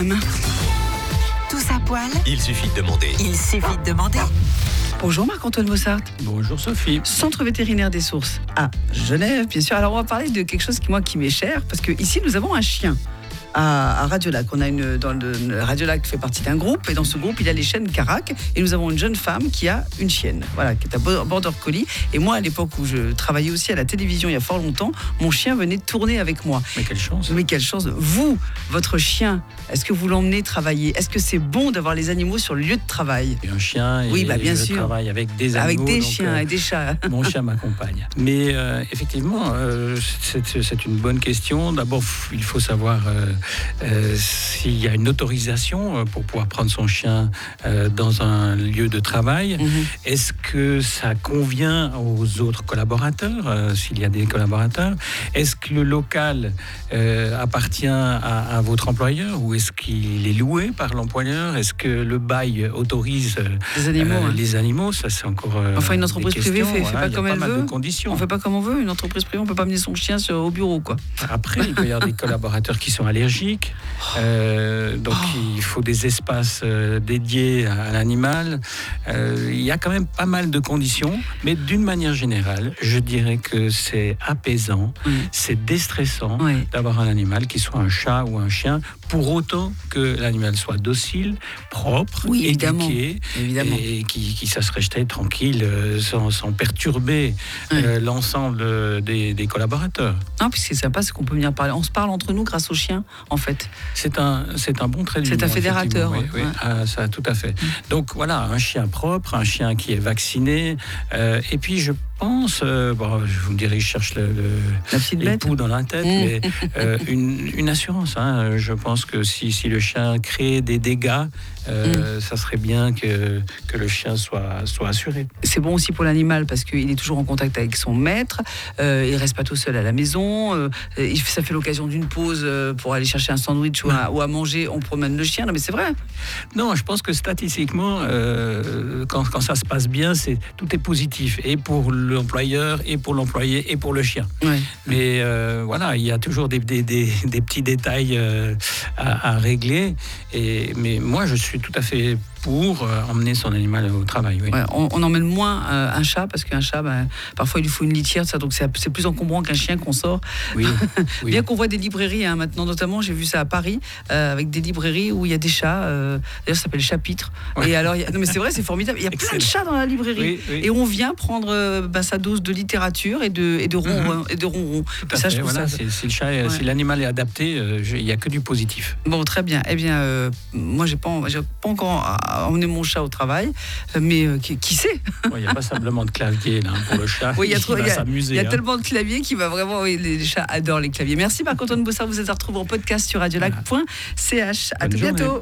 Tous à poil, Il suffit de demander. il suffit de demander. Bonjour Marc-Antoine Bossart, Bonjour Sophie. Centre vétérinaire des sources à Genève, bien sûr. Alors on va parler de quelque chose qui m'est cher, parce que ici nous avons un chien. À Radiolac, on a dans le Radiolac fait partie d'un groupe, et dans ce groupe il y a les chiennes Carac, et nous avons une jeune femme qui a une chienne, voilà, qui est un border collie. Et moi, à l'époque où je travaillais aussi à la télévision il y a fort longtemps, mon chien venait tourner avec moi. Mais quelle chance. Mais quelle chance. Vous, votre chien, est-ce que vous l'emmenez travailler? Est-ce que c'est bon d'avoir les animaux sur le lieu de travail? J'ai un chien et Oui, bien je sûr. travaille avec des animaux. Avec des donc, chiens et des chats. Mon chien m'accompagne. Mais effectivement, c'est une bonne question. D'abord, il faut savoir s'il y a une autorisation pour pouvoir prendre son chien dans un lieu de travail. Est-ce que ça convient aux autres collaborateurs, s'il y a des collaborateurs? Est-ce que le local appartient à votre employeur ou est-ce qu'il est loué par l'employeur? Est-ce que le bail autorise Les animaux, les animaux? Ça, c'est encore Enfin, une des entreprise privée questions, fait pas il y a comme pas elle mal veut. de conditions. On fait pas comme on veut. Une entreprise privée, on peut pas amener son chien au bureau, quoi. Après, il peut y avoir des collaborateurs qui sont allergiques. Donc, il faut des espaces dédiés à l'animal. Il y a quand même pas mal de conditions. Mais d'une manière générale, je dirais que c'est apaisant, c'est déstressant d'avoir un animal, qui soit un chat ou un chien, pour autant que l'animal soit docile, propre, éduqué, et qui ça se rester tranquille, sans perturber l'ensemble des collaborateurs. Non, puis c'est sympa, c'est qu'on peut venir parler. On se parle entre nous grâce au chien, en fait. C'est un bon trait d'union. C'est un fédérateur. Oui, ça, tout à fait. Donc voilà, un chien propre, un chien qui est vacciné. Et puis je pense, je vous dirais, je cherche la petite bête dans la tête, mais une assurance. Je pense que si le chien crée des dégâts, ça serait bien que le chien soit assuré. C'est bon aussi pour l'animal parce qu'il est toujours en contact avec son maître, il reste pas tout seul à la maison, ça fait l'occasion d'une pause pour aller chercher un sandwich ou à manger, on promène le chien. Non mais c'est vrai. Non, je pense que statistiquement, quand ça se passe bien, tout est positif, et pour l'employeur, et pour l'employé, et pour le chien. Mais voilà, il y a toujours des petits détails à régler. Mais moi, je suis tout à fait pour emmener son animal au travail. On emmène moins un chat, parce qu'un chat, parfois il lui faut une litière, ça, donc c'est plus encombrant qu'un chien qu'on sort. Bien qu'on voit des librairies maintenant, notamment j'ai vu ça à Paris, avec des librairies où il y a des chats, d'ailleurs ça s'appelle Chapitre. Et alors, non mais c'est vrai, c'est formidable, il y a plein de chats dans la librairie, et on vient prendre sa dose de littérature et de ronron. Ça, je trouve ça. Si l'animal est adapté, il n'y a que du positif. Bon, très bien. Eh bien, moi j'ai pas encore emmener mon chat au travail, mais qui sait? Il n'y a pas simplement de clavier là, pour le chat. Il y a s'amuser. Il y a tellement de claviers qui va vraiment. Les chats adorent les claviers. Merci Marc-Antoine Bossart. Vous êtes à retrouver en podcast sur radiolac.ch. À tout bientôt.